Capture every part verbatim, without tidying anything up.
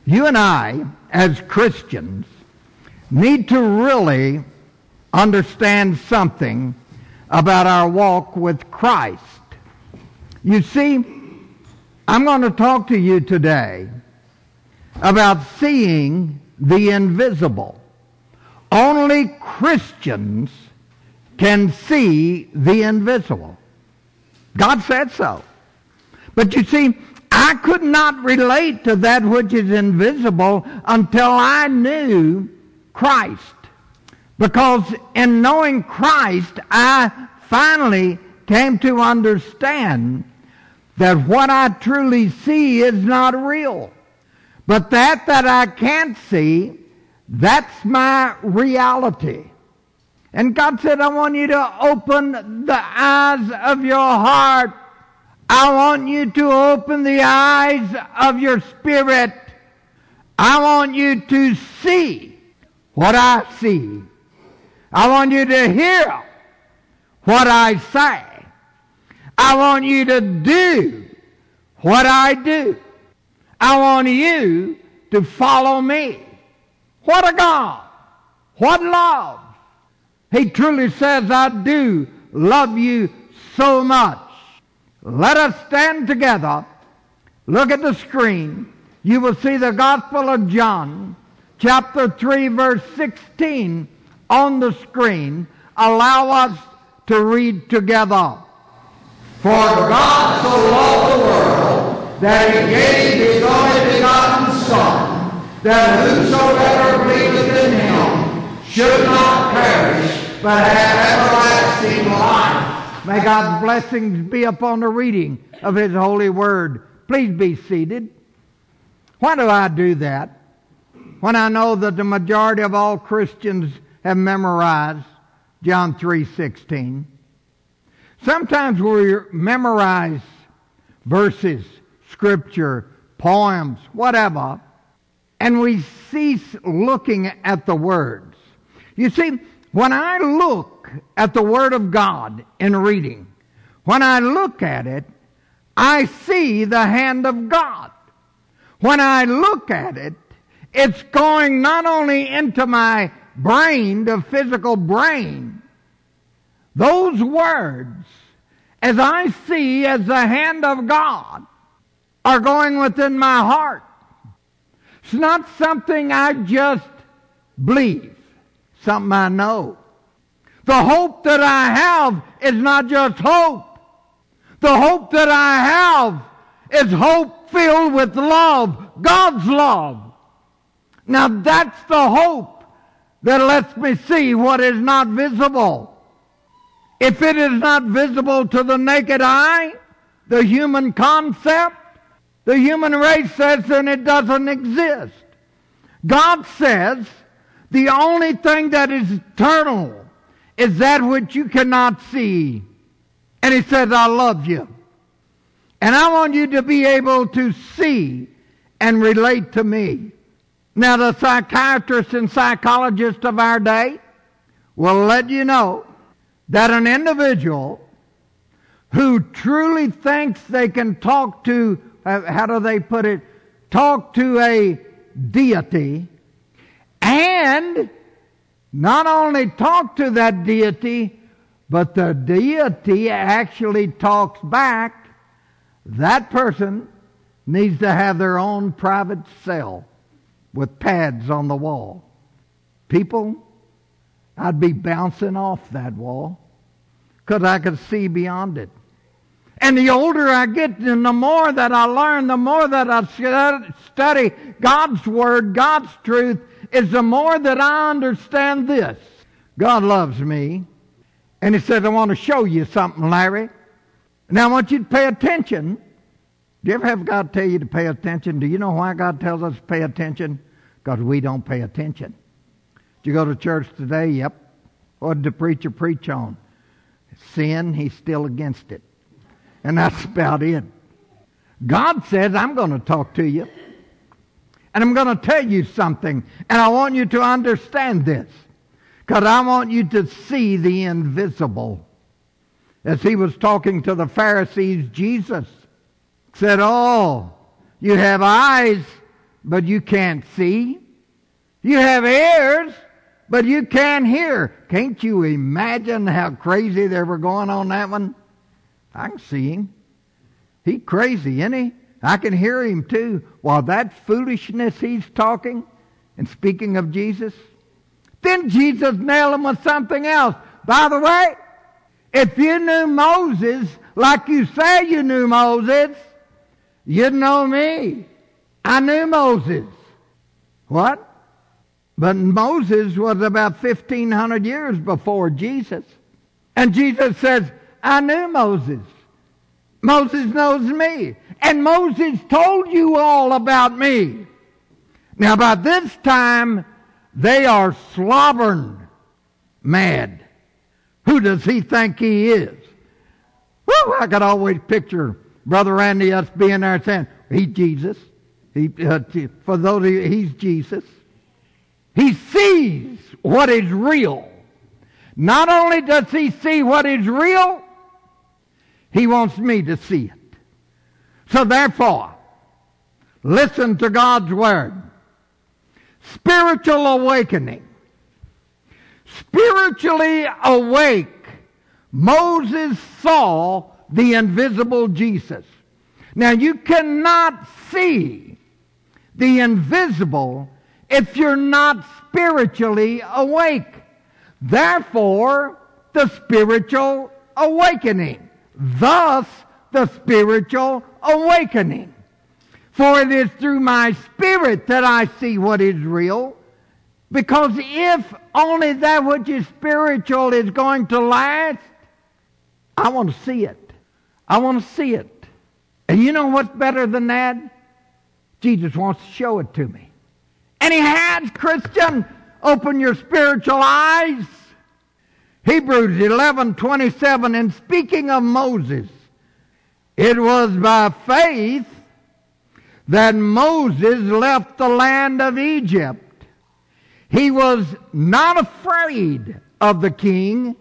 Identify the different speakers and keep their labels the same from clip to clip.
Speaker 1: You and I, as Christians, need to really understand something about our walk with Christ. You see, I'm going to talk to you today about seeing the invisible. Only Christians can see the invisible. God said so. But you see, I could not relate to that which is invisible until I knew Christ. Because in knowing Christ, I finally came to understand that what I truly see is not real. But that that I can't see, that's my reality. And God said, I want you to open the eyes of your heart. I want you to open the eyes of your spirit. I want you to see what I see. I want you to hear what I say. I want you to do what I do. I want you to follow me. What a God! What love! He truly says, I do love you so much. Let us stand together. Look at the screen. You will see the Gospel of John, chapter three, verse sixteen on the screen. Allow us to read together. For God so loved the world that he gave his only begotten Son, that whosoever believeth in him should not perish, but have everlasting life. May God's blessings be upon the reading of his holy word. Please be seated. Why do I do that? When I know that the majority of all Christians have memorized John three sixteen. Sometimes we memorize verses, scripture, poems, whatever, and we cease looking at the words. You see, when I look at the Word of God in reading, when I look at it, I see the hand of God. When I look at it, it's going not only into my brain, the physical brain. Those words, as I see as the hand of God, are going within my heart. It's not something I just believe, something I know. The hope that I have is not just hope. The hope that I have is hope filled with love, God's love. Now that's the hope that lets me see what is not visible. If it is not visible to the naked eye, the human concept, the human race says, then it doesn't exist. God says the only thing that is eternal is that which you cannot see. And he says, I love you. And I want you to be able to see and relate to me. Now, the psychiatrists and psychologists of our day will let you know that an individual who truly thinks they can talk to, uh, how do they put it, talk to a deity, and not only talk to that deity, but the deity actually talks back, that person needs to have their own private cell with pads on the wall. People, I'd be bouncing off that wall because I could see beyond it. And the older I get, and the more that I learn, the more that I study God's Word, God's truth, is the more that I understand this. God loves me. And he says, I want to show you something, Larry. Now I want you to pay attention. Do you ever have God tell you to pay attention? Do you know why God tells us to pay attention? Because we don't pay attention. Did you go to church today? Yep. What did the preacher preach on? Sin, he's still against it. And that's about it. God says, I'm going to talk to you. And I'm going to tell you something. And I want you to understand this. Because I want you to see the invisible. As he was talking to the Pharisees, Jesus said, oh, you have eyes, but you can't see. You have ears, but you can't hear. Can't you imagine how crazy they were going on that one? I can see him. He's crazy, isn't he? I can hear him too. While that foolishness he's talking and speaking of Jesus, then Jesus nailed him with something else. By the way, if you knew Moses like you say you knew Moses, you'd know me. I knew Moses. What? But Moses was about fifteen hundred years before Jesus. And Jesus says, I knew Moses. Moses knows me. And Moses told you all about me. Now by this time, they are slobbering mad. Who does he think he is? Woo, I could always picture Brother Randy us being there saying, he's Jesus. He, uh, for those of you, he's Jesus. He sees what is real. Not only does he see what is real, he wants me to see it. So therefore, listen to God's word. Spiritual awakening. Spiritually awake, Moses saw the invisible Jesus. Now you cannot see the invisible if you're not spiritually awake. Therefore, the spiritual awakening. Thus, the spiritual awakening. For it is through my spirit that I see what is real. Because if only that which is spiritual is going to last, I want to see it. I want to see it. And you know what's better than that? Jesus wants to show it to me. And he has, Christian. Open your spiritual eyes. Hebrews eleven twenty-seven, and speaking of Moses, it was by faith that Moses left the land of Egypt. He was not afraid of the king.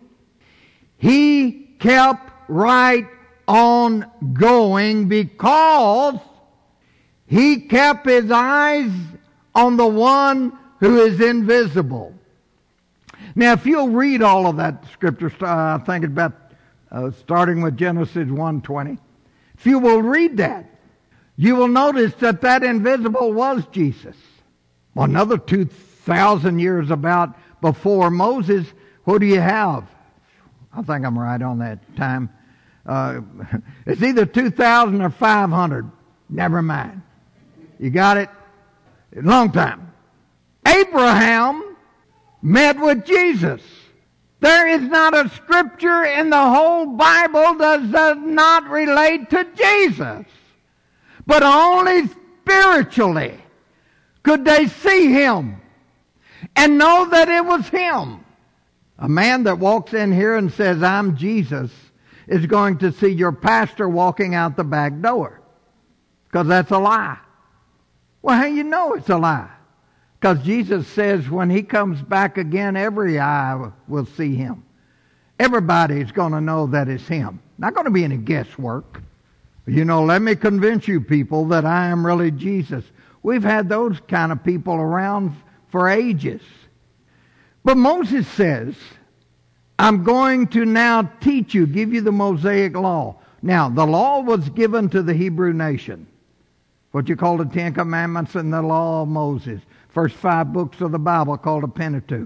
Speaker 1: He kept right on going because he kept his eyes on the one who is invisible. Now, if you'll read all of that scripture, uh, I think it's about uh, starting with Genesis one twenty. If you will read that, you will notice that that invisible was Jesus. Well, another two thousand years about before Moses, what do you have? I think I'm right on that time. Uh, it's either two thousand or five hundred. Never mind. You got it? Long time. Abraham met with Jesus. There is not a scripture in the whole Bible that does not relate to Jesus. But only spiritually could they see him and know that it was him. A man that walks in here and says, I'm Jesus, is going to see your pastor walking out the back door. Because that's a lie. Well, how do you know it's a lie? Because Jesus says when he comes back again, every eye will see him. Everybody's going to know that it's him. Not going to be any guesswork. You know, let me convince you people that I am really Jesus. We've had those kind of people around for ages. But Moses says, I'm going to now teach you, give you the Mosaic law. Now, the law was given to the Hebrew nation. What you call the Ten Commandments and the law of Moses. First five books of the Bible called the Pentateuch.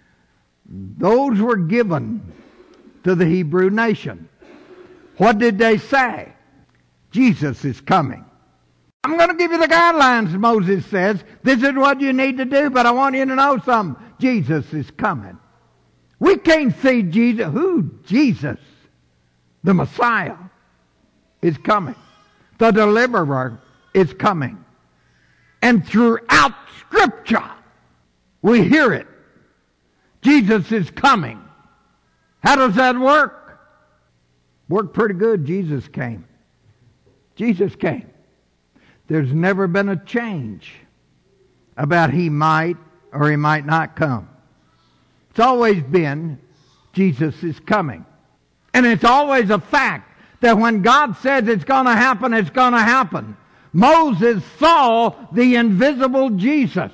Speaker 1: Those were given to the Hebrew nation. What did they say? Jesus is coming. I'm going to give you the guidelines, Moses says. This is what you need to do, but I want you to know something. Jesus is coming. We can't see Jesus. Who? Jesus. The Messiah is coming. The deliverer is coming. And throughout Scripture, we hear it. Jesus is coming. How does that work? Worked pretty good. Jesus came. Jesus came. There's never been a change about he might or he might not come. It's always been Jesus is coming. And it's always a fact that when God says it's going to happen, it's going to happen. Moses saw the invisible Jesus.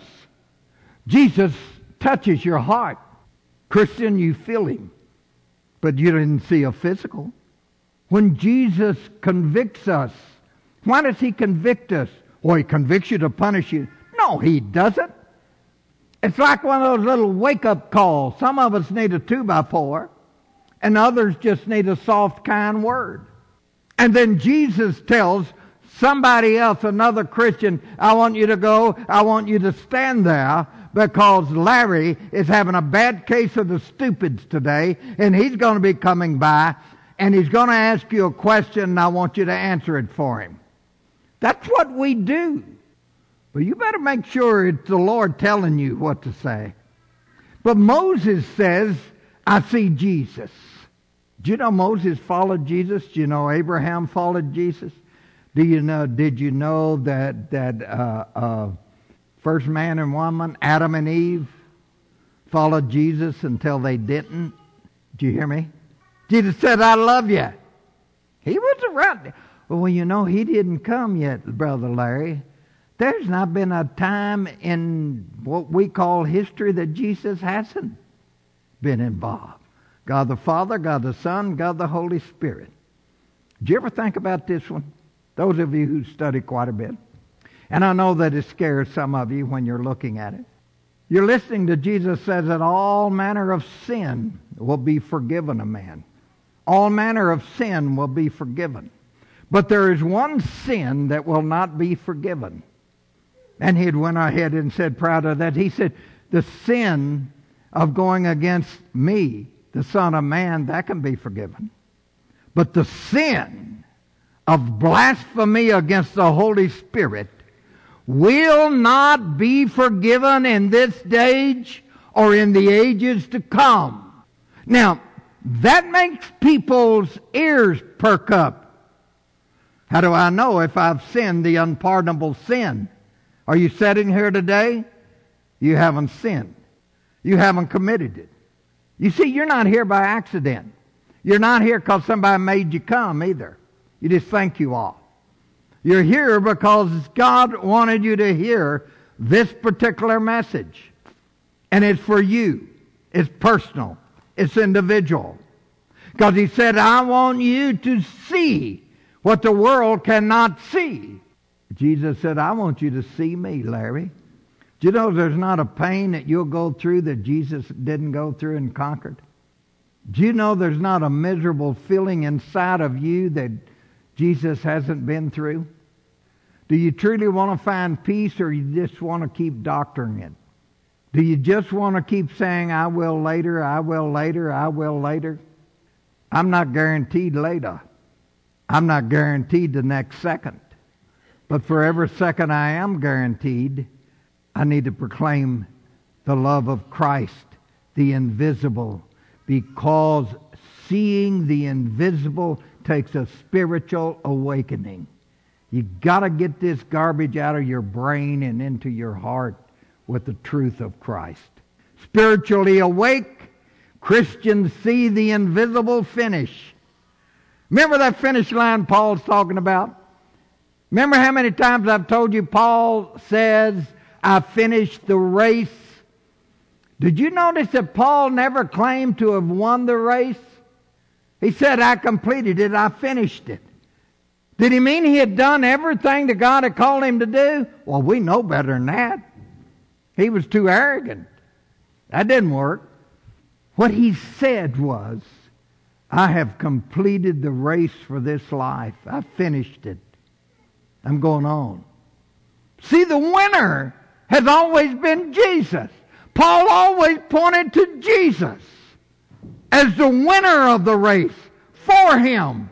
Speaker 1: Jesus touches your heart. Christian, you feel him, but you didn't see a physical. When Jesus convicts us, why does he convict us? Well, he convicts you to punish you. No, he doesn't. It's like one of those little wake-up calls. Some of us need a two by four, and others just need a soft, kind word. And then Jesus tells somebody else, another Christian, I want you to go, I want you to stand there because Larry is having a bad case of the stupids today, and he's going to be coming by, and he's going to ask you a question, and I want you to answer it for him. That's what we do. But you better make sure it's the Lord telling you what to say. But Moses says, I see Jesus. Do you know Moses followed Jesus? Do you know Abraham followed Jesus? Do you know? Did you know that that uh, uh, first man and woman, Adam and Eve, followed Jesus until they didn't? Do you hear me? Jesus said, I love you. He was around. Well, you know, he didn't come yet, Brother Larry. There's not been a time in what we call history that Jesus hasn't been involved. God the Father, God the Son, God the Holy Spirit. Did you ever think about this one? Those of you who study quite a bit. And I know that it scares some of you when you're looking at it. You're listening to Jesus says that all manner of sin will be forgiven a man. All manner of sin will be forgiven. But there is one sin that will not be forgiven. And he had went ahead and said, proud of that, he said, the sin of going against me, the Son of Man, that can be forgiven. But the sin of blasphemy against the Holy Spirit will not be forgiven in this age or in the ages to come. Now, that makes people's ears perk up. How do I know if I've sinned the unpardonable sin? Are you sitting here today? You haven't sinned. You haven't committed it. You see, you're not here by accident. You're not here because somebody made you come either. You just think you are. You're here because God wanted you to hear this particular message. And it's for you. It's personal. It's individual. Because he said, I want you to see what the world cannot see. Jesus said, I want you to see me, Larry. Do you know there's not a pain that you'll go through that Jesus didn't go through and conquered? Do you know there's not a miserable feeling inside of you that Jesus hasn't been through? Do you truly want to find peace, or you just want to keep doctoring it? Do you just want to keep saying, I will later, I will later, I will later? I'm not guaranteed later. I'm not guaranteed the next second. But for every second I am guaranteed, I need to proclaim the love of Christ, the invisible, because seeing the invisible takes a spiritual awakening. You got to get this garbage out of your brain and into your heart with the truth of Christ. Spiritually awake, Christians see the invisible finish. Remember that finish line Paul's talking about? Remember how many times I've told you Paul says, I finished the race? Did you notice that Paul never claimed to have won the race? He said, I completed it, I finished it. Did he mean he had done everything that God had called him to do? Well, we know better than that. He was too arrogant. That didn't work. What he said was, I have completed the race for this life. I finished it. I'm going on. See, the winner has always been Jesus. Paul always pointed to Jesus as the winner of the race for him.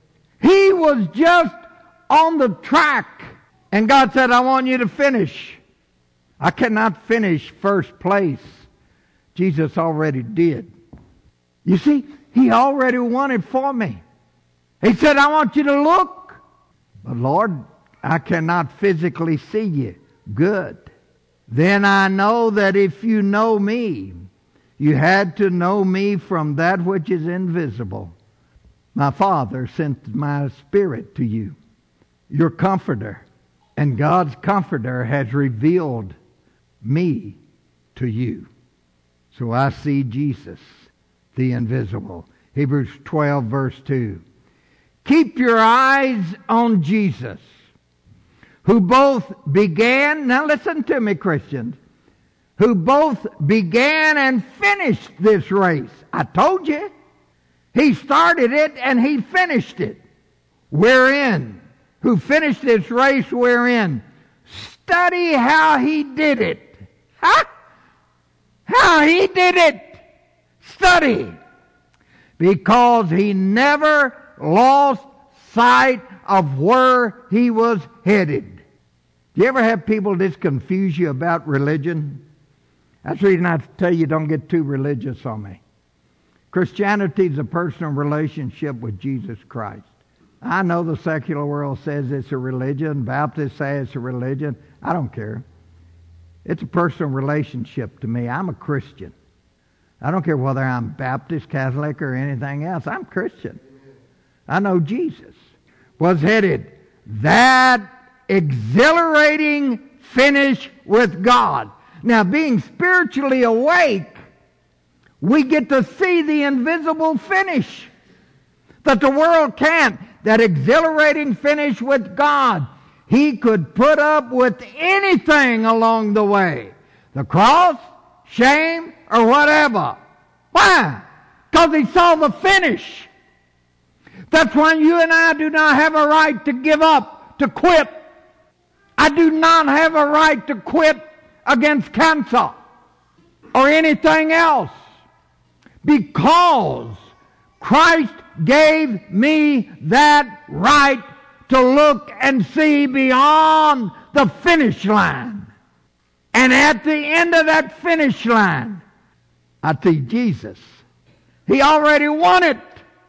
Speaker 1: He was just on the track. And God said, I want you to finish. I cannot finish first place. Jesus already did. You see, he already won it for me. He said, I want you to look. But Lord, I cannot physically see you. Good. Then I know that if you know me, you had to know me from that which is invisible. My Father sent my Spirit to you, your comforter, And God's Comforter has revealed me to you. So I see Jesus, the invisible. Hebrews twelve, verse two. Keep your eyes on Jesus, who both began, now listen to me, Christians, who both began and finished this race. I told you. He started it and he finished it. Wherein? Who finished this race wherein? Study how he did it. Huh? How he did it. Study. Because he never lost sight of where he was headed. Do you ever have people just confuse you about religion? That's the reason I tell you don't get too religious on me. Christianity is a personal relationship with Jesus Christ. I know the secular world says it's a religion. Baptists say it's a religion. I don't care. It's a personal relationship to me. I'm a Christian. I don't care whether I'm Baptist, Catholic, or anything else. I'm Christian. I know Jesus was headed that exhilarating finish with God. Now, being spiritually awake, we get to see the invisible finish that the world can't. That exhilarating finish with God. He could put up with anything along the way. The cross, shame, or whatever. Why? Because he saw the finish. That's why you and I do not have a right to give up, to quit. I do not have a right to quit against cancer or anything else, because Christ gave me that right to look and see beyond the finish line. And at the end of that finish line, I see Jesus. He already won it.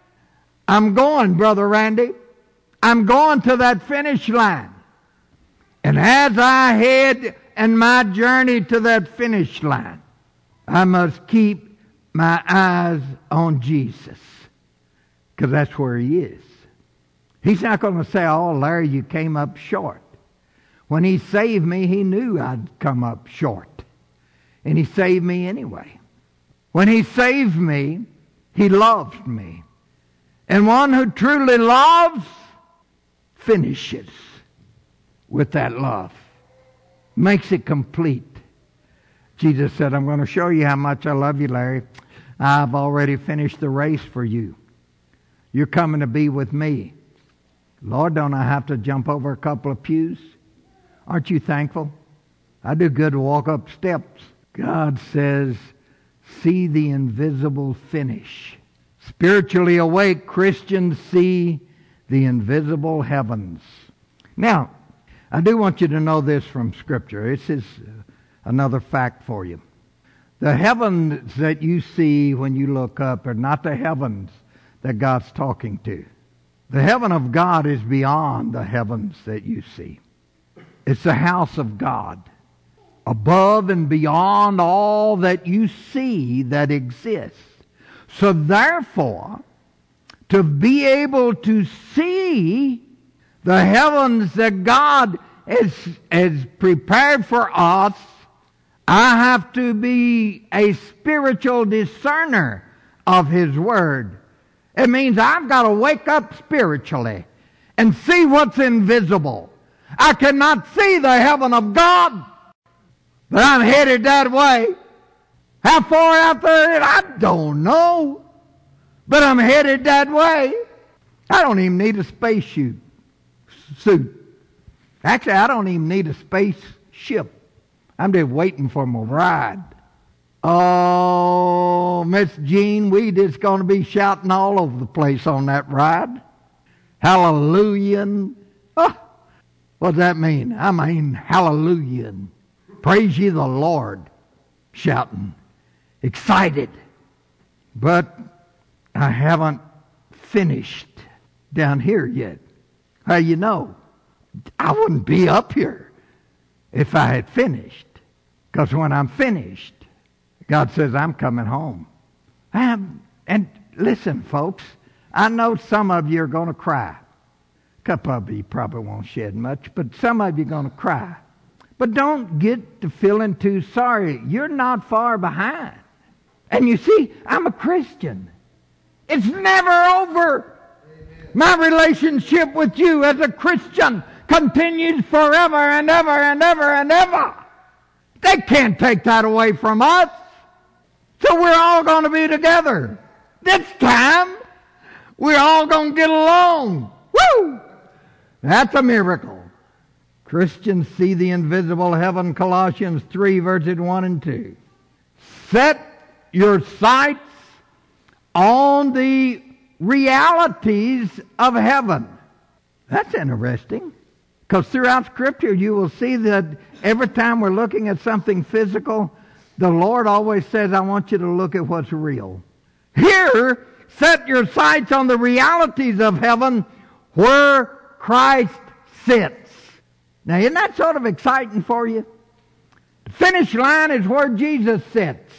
Speaker 1: I'm going, Brother Randy. I'm going to that finish line. And as I head in my journey to that finish line, I must keep my eyes on Jesus. Because that's where he is. He's not going to say, oh, Larry, you came up short. When he saved me, he knew I'd come up short. And he saved me anyway. When he saved me, he loved me. And one who truly loves finishes with that love. Makes it complete. Jesus said, I'm going to show you how much I love you, Larry. I've already finished the race for you. You're coming to be with me. Lord, don't I have to jump over a couple of pews? Aren't you thankful? I do good to walk up steps. God says, see the invisible finish. Spiritually awake Christians see the invisible heavens. Now, I do want you to know this from Scripture. This is another fact for you. The heavens that you see when you look up are not the heavens that God's talking to. The heaven of God is beyond the heavens that you see. It's the house of God, above and beyond all that you see that exists. So therefore, to be able to see the heavens that God has, has prepared for us, I have to be a spiritual discerner of His Word. It means I've got to wake up spiritually and see what's invisible. I cannot see the heaven of God, but I'm headed that way. How far out there? I don't know, but I'm headed that way. I don't even need a spacesuit. Suit. Actually, I don't even need a spaceship. I'm just waiting for my ride. Oh, Miss Jean, we just going to be shouting all over the place on that ride. Hallelujah. Oh, what does that mean? I mean, hallelujah. Praise ye the Lord. Shouting. Excited. But I haven't finished down here yet. How you know? I wouldn't be up here if I had finished. Because when I'm finished, God says, I'm coming home. I'm, and listen, folks, I know some of you are going to cry. A couple of you probably won't shed much, but some of you are going to cry. But don't get to feeling too sorry. You're not far behind. And you see, I'm a Christian. It's never over. Amen. My relationship with you as a Christian continues forever and ever and ever and ever. They can't take that away from us. So we're all going to be together. This time, we're all going to get along. Woo! That's a miracle. Christians see the invisible heaven, Colossians three, verses one and two. Set your sights on the realities of heaven. That's interesting. Because throughout Scripture you will see that every time we're looking at something physical, the Lord always says, I want you to look at what's real. Here, set your sights on the realities of heaven where Christ sits. Now, isn't that sort of exciting for you? The finish line is where Jesus sits.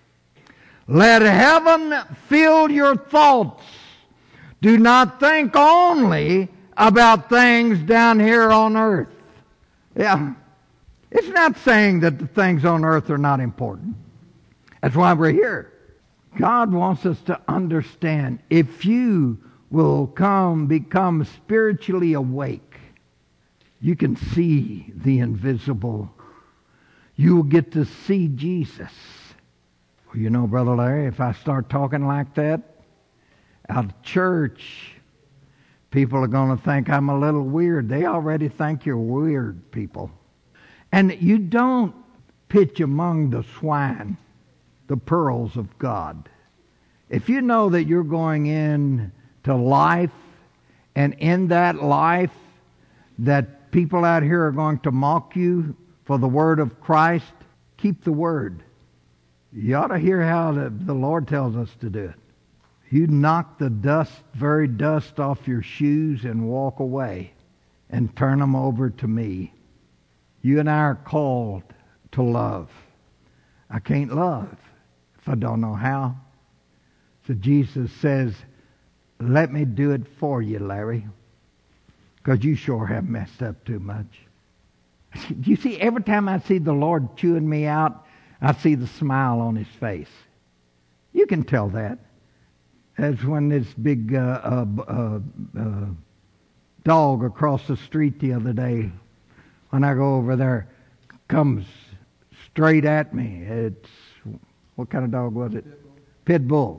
Speaker 1: Let heaven fill your thoughts. Do not think only about things down here on earth. Yeah. It's not saying that the things on earth are not important. That's why we're here. God wants us to understand, if you will come, become spiritually awake, you can see the invisible. You will get to see Jesus. Well, you know, Brother Larry, if I start talking like that out of church, people are going to think I'm a little weird. They already think you're weird, people. And you don't pitch among the swine the pearls of God. If you know that you're going in to life, and in that life that people out here are going to mock you for the word of Christ, keep the word. You ought to hear how the, the Lord tells us to do it. You knock the dust, very dust off your shoes and walk away and turn them over to me. You and I are called to love. I can't love if I don't know how. So Jesus says, let me do it for you, Larry, because you sure have messed up too much. You see, every time I see the Lord chewing me out, I see the smile on his face. You can tell that. That's when this big uh, uh, uh, uh, dog across the street the other day, when I go over there, comes straight at me. It's, what kind of dog was it? Pit bull. Pit bull.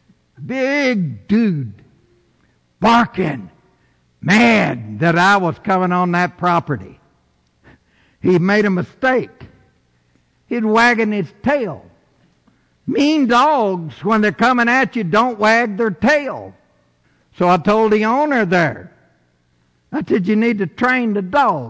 Speaker 1: Big dude, barking, mad that I was coming on that property. He made a mistake. He'd wagging his tail. Mean dogs, when they're coming at you, don't wag their tail. So I told the owner there, I said, you need to train the dog.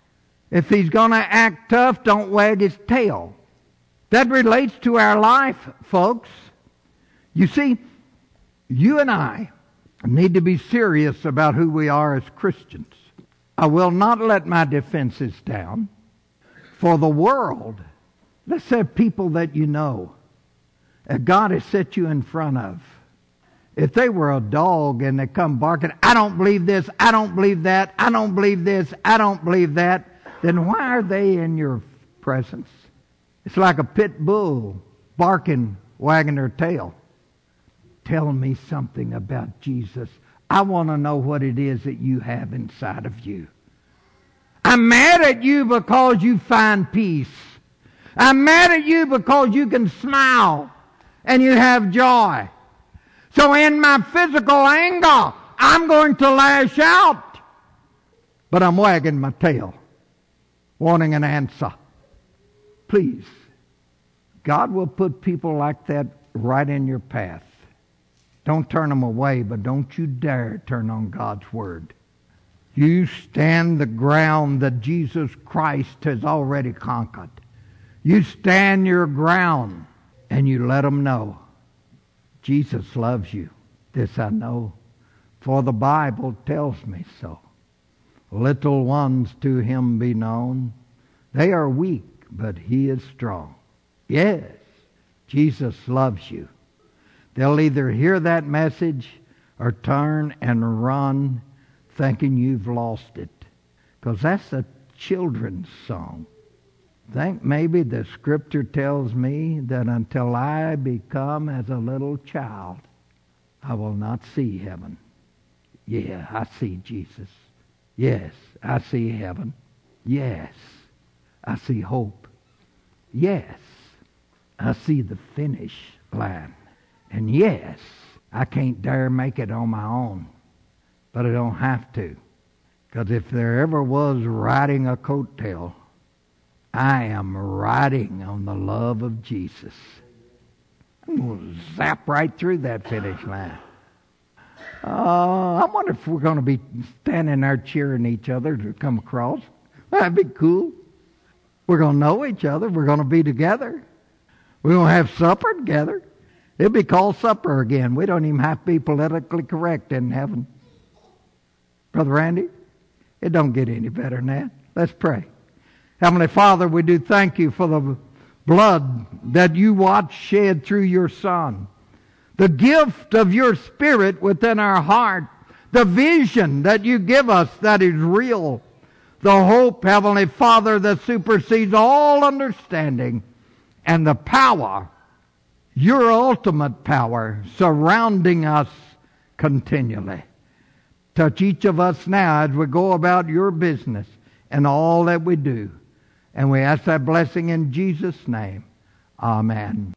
Speaker 1: If he's going to act tough, don't wag his tail. That relates to our life, folks. You see, you and I need to be serious about who we are as Christians. I will not let my defenses down. For the world, let's have people that you know, that God has set you in front of. If they were a dog and they come barking, I don't believe this, I don't believe that, I don't believe this, I don't believe that, then why are they in your presence? It's like a pit bull barking, wagging their tail. Tell me something about Jesus. I want to know what it is that you have inside of you. I'm mad at you because you find peace. I'm mad at you because you can smile and you have joy. So in my physical anger, I'm going to lash out. But I'm wagging my tail, wanting an answer. Please, God will put people like that right in your path. Don't turn them away, but don't you dare turn on God's Word. You stand the ground that Jesus Christ has already conquered. You stand your ground and you let them know Jesus loves you. This I know, for the Bible tells me so. Little ones to him be known. They are weak, but he is strong. Yes, Jesus loves you. They'll either hear that message or turn and run thinking you've lost it. Because that's a children's song. Think maybe the scripture tells me that until I become as a little child, I will not see heaven. Yeah, I see Jesus. Yes, I see heaven. Yes, I see hope. Yes, I see the finish line. And yes, I can't dare make it on my own. But I don't have to. Because if there ever was riding a coattail, I am riding on the love of Jesus. I'm going to zap right through that finish line. Uh, I wonder if we're going to be standing there cheering each other to come across. That'd be cool. We're going to know each other. We're going to be together. We're going to have supper together. It'll be called supper again. We don't even have to be politically correct in heaven. Brother Randy, it don't get any better than that. Let's pray. Heavenly Father, we do thank you for the blood that you watched shed through your Son. The gift of your Spirit within our heart. The vision that you give us that is real. The hope, Heavenly Father, that supersedes all understanding. And the power, your ultimate power, surrounding us continually. Touch each of us now as we go about your business and all that we do. And we ask that blessing in Jesus' name. Amen.